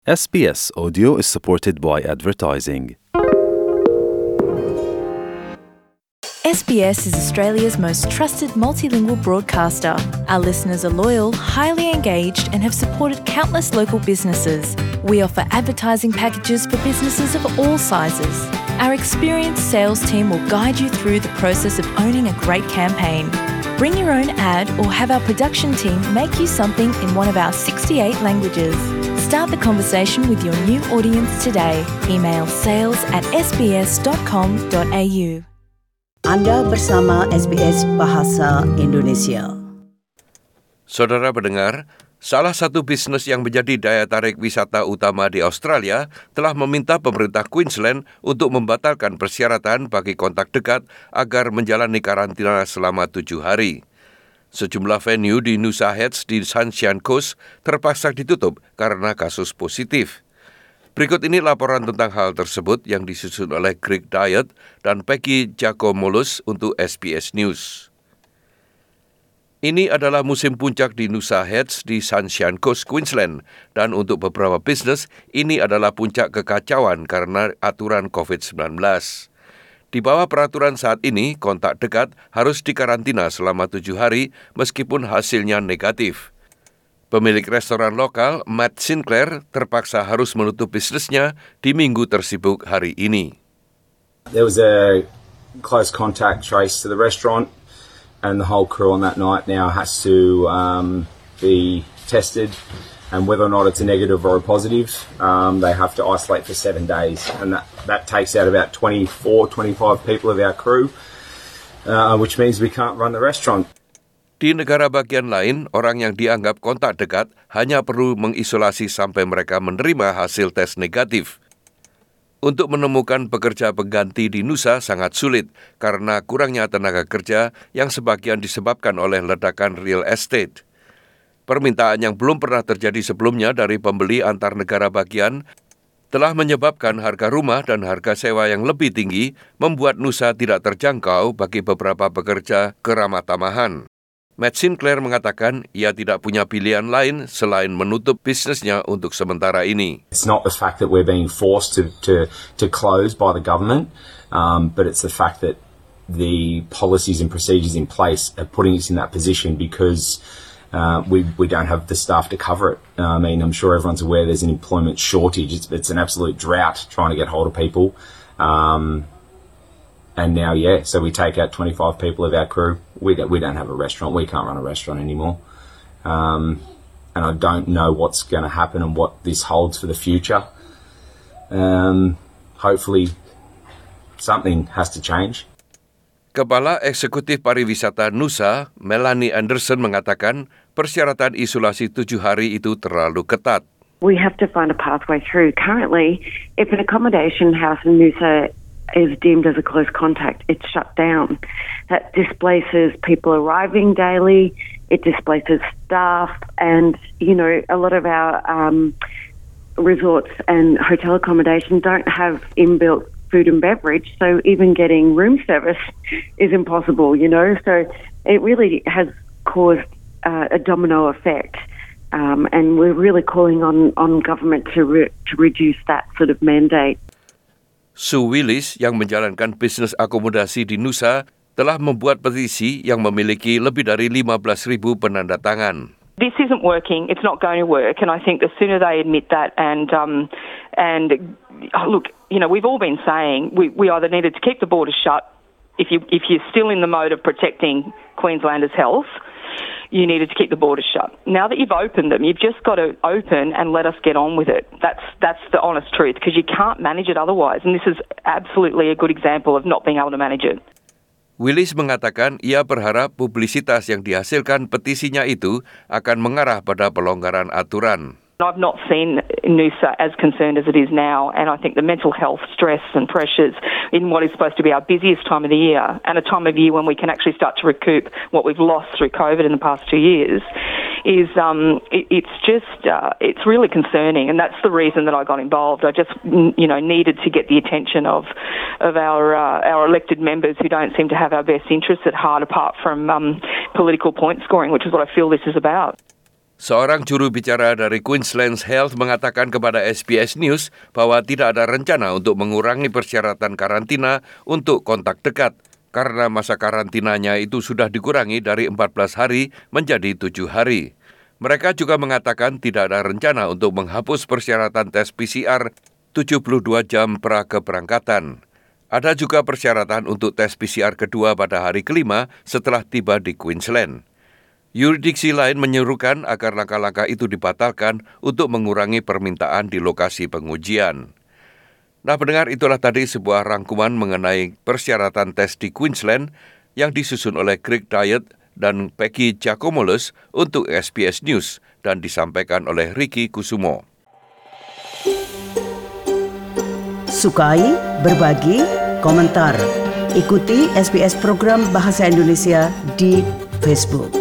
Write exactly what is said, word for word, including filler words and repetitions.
S B S Audio is supported by advertising. S B S is Australia's most trusted multilingual broadcaster. Our listeners are loyal, highly engaged, and have supported countless local businesses. We offer advertising packages for businesses of all sizes. Our experienced sales team will guide you through the process of owning a great campaign. Bring your own ad or have our production team make you something in one of our sixty-eight languages. Start the conversation with your new audience today. Email sales at s b s dot com dot a u. Anda bersama S B S Bahasa Indonesia. Saudara pendengar, salah satu bisnis yang menjadi daya tarik wisata utama di Australia telah meminta pemerintah Queensland untuk membatalkan persyaratan bagi kontak dekat agar menjalani karantina selama tujuh hari. Sejumlah venue di Noosa Heads di Sunshine Coast terpaksa ditutup karena kasus positif. Berikut ini laporan tentang hal tersebut yang disusun oleh Greg Diet dan Peggy Giacomoulos untuk S B S News. Ini adalah musim puncak di Noosa Heads di Sunshine Coast, Queensland, dan untuk beberapa bisnis, ini adalah puncak kekacauan karena aturan covid sembilan belas. Di bawah peraturan saat ini, kontak dekat harus dikarantina selama tujuh hari meskipun hasilnya negatif. Pemilik restoran lokal, Matt Sinclair, terpaksa harus menutup bisnisnya di minggu tersibuk hari ini. There was a close contact trace to the restaurant, and the whole crew on that night now has to um, be tested, and whether or not it's a negative or a positive, um, they have to isolate for seven days, and that, that takes out about twenty-four, twenty-five people of our crew, uh, which means we can't run the restaurant. Di negara bagian lain, orang yang dianggap kontak dekat hanya perlu mengisolasi sampai mereka menerima hasil tes negatif. Untuk menemukan pekerja pengganti di Noosa sangat sulit karena kurangnya tenaga kerja yang sebagian disebabkan oleh ledakan real estate. Permintaan yang belum pernah terjadi sebelumnya dari pembeli antar negara bagian telah menyebabkan harga rumah dan harga sewa yang lebih tinggi membuat Noosa tidak terjangkau bagi beberapa pekerja keramah tamahan. Matt Sinclair mengatakan ia tidak punya pilihan lain selain menutup bisnisnya untuk sementara ini. It's not the fact that we're being forced to to, to close by the government, um, but it's the fact that the policies and procedures in place are putting us in that position because uh, we we don't have the staff to cover it. Uh, I mean, I'm sure everyone's aware there's an employment shortage. It's, it's an absolute drought trying to get hold of people. Um, And now, yeah, so we take out twenty-five people of our crew. We don't, we don't have a restaurant. We can't run a restaurant anymore. Um, and I don't know what's going to happen and what this holds for the future. Um, hopefully, something has to change. Kepala Eksekutif Pariwisata Noosa, Melanie Anderson, mengatakan persyaratan isolasi tujuh hari itu terlalu ketat. We have to find a pathway through. Currently, if an accommodation house in Noosa is deemed as a close contact, it's shut down. That displaces people arriving daily, it displaces staff, and, you know, a lot of our um, resorts and hotel accommodation don't have inbuilt food and beverage, so even getting room service is impossible, you know. So it really has caused uh, a domino effect. Um, and we're really calling on, on government to re- to reduce that sort of mandate. Sue Willis yang menjalankan bisnis akomodasi di Noosa telah membuat petisi yang memiliki lebih dari lima belas ribu penanda tangan. This isn't working. It's not going to work, and I think the sooner they admit that and um, and oh, look, you know, we've all been saying we, we either needed to keep the borders shut if you if you're still in the mode of protecting Queenslanders' health. You needed to keep the borders shut. Now that you've opened them, you've just got to open and let us get on with it. That's that's the honest truth, because you can't manage it otherwise. And this is absolutely a good example of not being able to manage it. Willis mengatakan ia berharap publisitas yang dihasilkan petisinya itu akan mengarah pada pelonggaran aturan. I've not seen Noosa as concerned as it is now, and I think the mental health stress and pressures in what is supposed to be our busiest time of the year, and a time of year when we can actually start to recoup what we've lost through COVID in the past two years, is um, it, it's just uh, it's really concerning, and that's the reason that I got involved. I just you know needed to get the attention of of our uh, our elected members who don't seem to have our best interests at heart, apart from um, political point scoring, which is what I feel this is about. Seorang juru bicara dari Queensland Health mengatakan kepada S B S News bahwa tidak ada rencana untuk mengurangi persyaratan karantina untuk kontak dekat karena masa karantinanya itu sudah dikurangi dari empat belas hari menjadi tujuh hari. Mereka juga mengatakan tidak ada rencana untuk menghapus persyaratan tes P C R tujuh puluh dua jam pra keberangkatan. Ada juga persyaratan untuk tes P C R kedua pada hari kelima setelah tiba di Queensland. Yurisdiksi lain menyerukan agar langkah-langkah itu dibatalkan untuk mengurangi permintaan di lokasi pengujian. Nah, pendengar, itulah tadi sebuah rangkuman mengenai persyaratan tes di Queensland yang disusun oleh Greg Diet dan Peggy Giacomolos untuk S B S News dan disampaikan oleh Ricky Kusumo. Sukai, berbagi, komentar. Ikuti S B S program Bahasa Indonesia di Facebook.